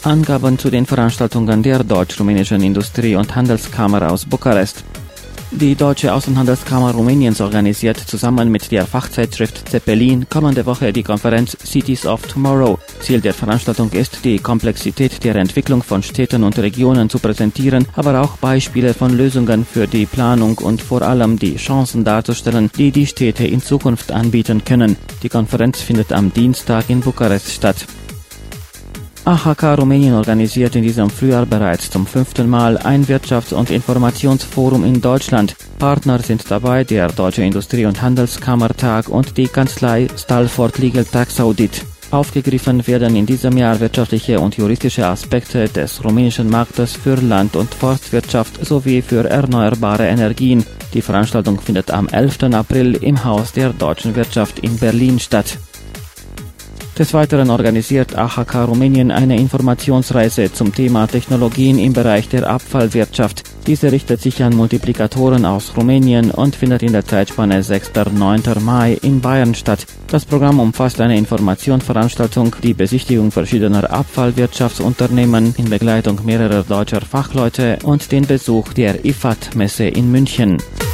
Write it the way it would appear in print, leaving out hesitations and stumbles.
Angaben zu den Veranstaltungen der Deutsch-Rumänischen Industrie- und Handelskammer aus Bukarest. Die Deutsche Außenhandelskammer Rumäniens organisiert zusammen mit der Fachzeitschrift Zeppelin kommende Woche die Konferenz Cities of Tomorrow. Ziel der Veranstaltung ist, die Komplexität der Entwicklung von Städten und Regionen zu präsentieren, aber auch Beispiele von Lösungen für die Planung und vor allem die Chancen darzustellen, die die Städte in Zukunft anbieten können. Die Konferenz findet am Dienstag in Bukarest statt. AHK Rumänien organisiert in diesem Frühjahr bereits zum 5. Mal ein Wirtschafts- und Informationsforum in Deutschland. Partner sind dabei der Deutsche Industrie- und Handelskammertag und die Kanzlei Stalford Legal Tax Audit. Aufgegriffen werden in diesem Jahr wirtschaftliche und juristische Aspekte des rumänischen Marktes für Land- und Forstwirtschaft sowie für erneuerbare Energien. Die Veranstaltung findet am 11. April im Haus der deutschen Wirtschaft in Berlin statt. Des Weiteren organisiert AHK Rumänien eine Informationsreise zum Thema Technologien im Bereich der Abfallwirtschaft. Diese richtet sich an Multiplikatoren aus Rumänien und findet in der Zeitspanne 6.–9. Mai in Bayern statt. Das Programm umfasst eine Informationsveranstaltung, die Besichtigung verschiedener Abfallwirtschaftsunternehmen in Begleitung mehrerer deutscher Fachleute und den Besuch der IFAD-Messe in München.